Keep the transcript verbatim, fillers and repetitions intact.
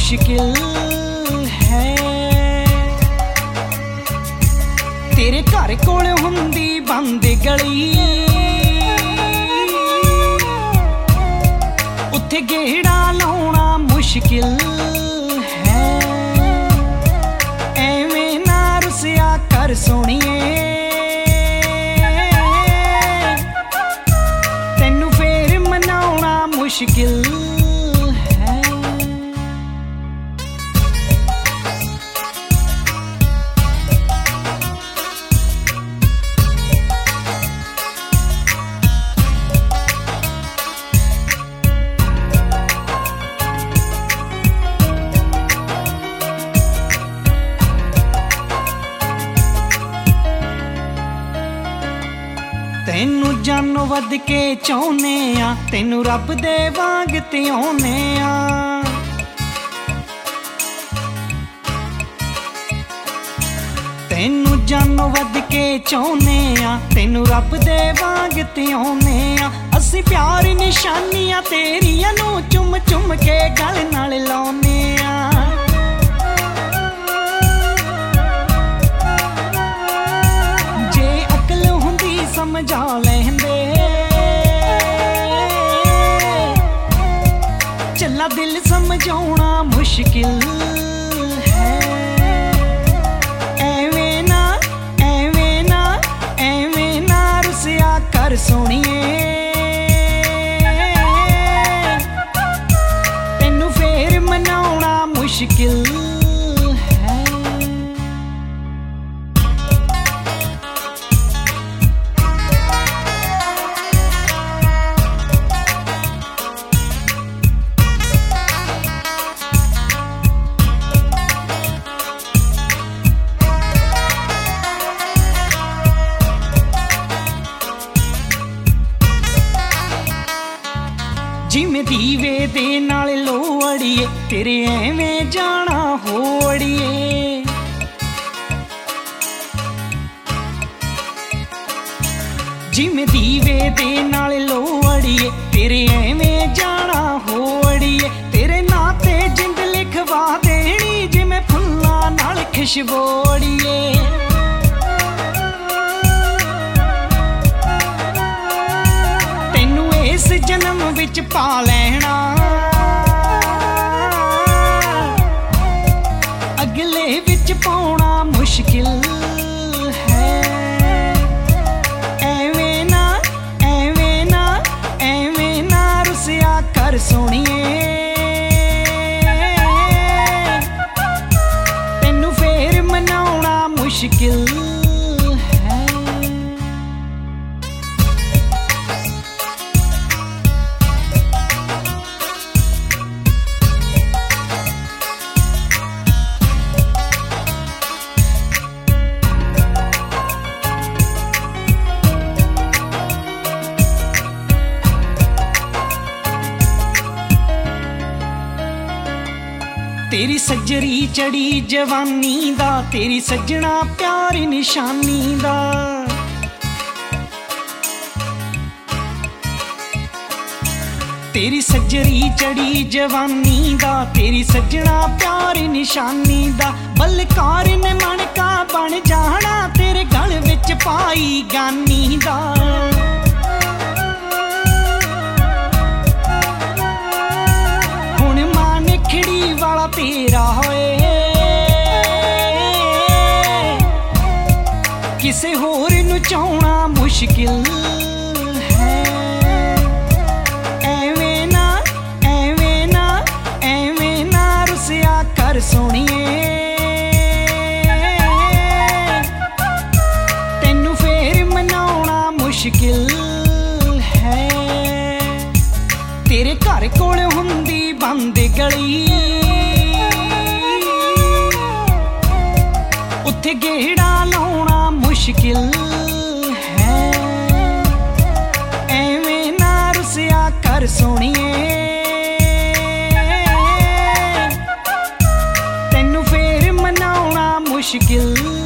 मुश्किल है। तेरे घर कोल हुंदी बंद गली, उत्थे गेड़ा लाउणा मुश्किल है। एवें ना रुसिया कर सोहणीए, तैनू फेर मनाउणा मुश्किल है। तैनू जानो वध के चाहुने आ, तैनू रब दे वांग धियाउने आ। तैनू जानो वध के चाहुने आ, तैनू रब दे वांग धियाउने आ। असीं प्यार निशानियां तेरियां नू चुम चुम के गल नाल लाउने आ। समझा लेंदे चला दिल समझाउणा मुश्किल है। एवें ना एवें ना एवें ना रुसिया कर सोहणीए, तैनू फेर मनाउणा मुश्किल है। जिमें दीवे दे नाल लो अड़िए, तेरे एवें जाना हो अड़िए। जिमें दीवे दे नाल लो अड़िए, तेरे एवें जाना हो अड़िए। तेरे नां ते जिंद लिखवा देनी, जिमें फुल्लां नाल खुशबू अड़िए। इस जन्म विच पा लेना, अगले विच पाउणा मुश्किल है। एवें ना एवें ना एवें ना रुसिया कर सोहणीए, तैनू फेर मनाउणा मुश्किल है। तेरी सज्जरी चढ़ी जवानी दा, तेरी सज्जना प्यार निशानी दा। तेरी सज्जरी चढ़ी जवानी दा, तेरी सज्जना प्यार निशानी दा। बलकार ने मनका बन जाना, तेरे गल विच पाई गानी दा। वाला तेरा होए, किसे होर नू चाहुणा मुश्किल है। एवें ना एवें ना एवें ना रुसिया कर सोहणीए, तैनू फेर मनाउणा मुश्किल है। तेरे घर कोल हुंदी बंद गली, उत्थे गेड़ा लाउणा मुश्किल है। एवें ना रुसिया कर सोहणीए, तैनू फेर मनाउणा मुश्किल